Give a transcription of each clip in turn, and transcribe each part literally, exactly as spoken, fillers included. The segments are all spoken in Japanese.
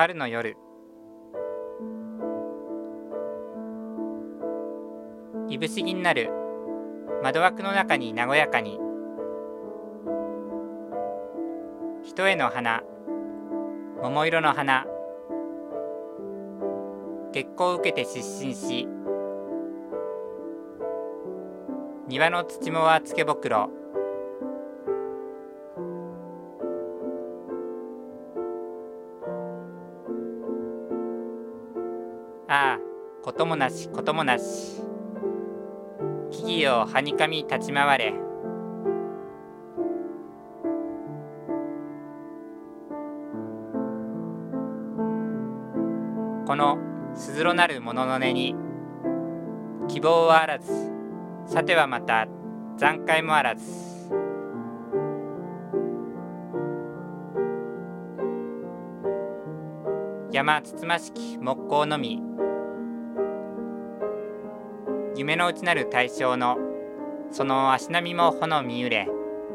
春の夜、いぶし銀なる窓枠の中に和やかに、一重の花、桃色の花、月光を受けて失神し、庭の土もはつけぼくろ、ああ、こともなしこともなし、木々をはにかみ立ち回れ。このすずろなるものの音に希望はあらず、さてはまた残骸もあらず。山つつましき木工のみ、夢の内なる大正のその足並みも炎見ゆれ。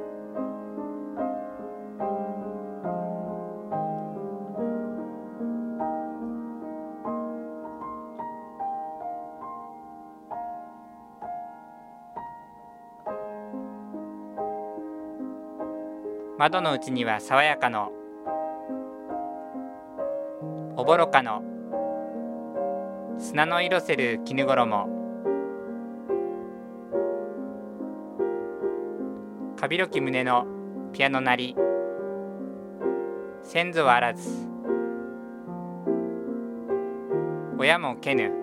窓の内には爽やかのおぼろかの砂の色せる絹衣、かびろき胸のピアノ鳴り、先祖はあらず、親もけぬ。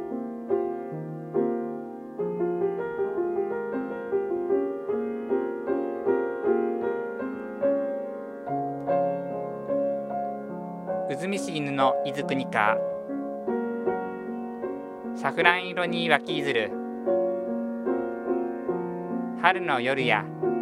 うずみしぎぬのいずくにか、サフラン色に湧きいずる春の夜や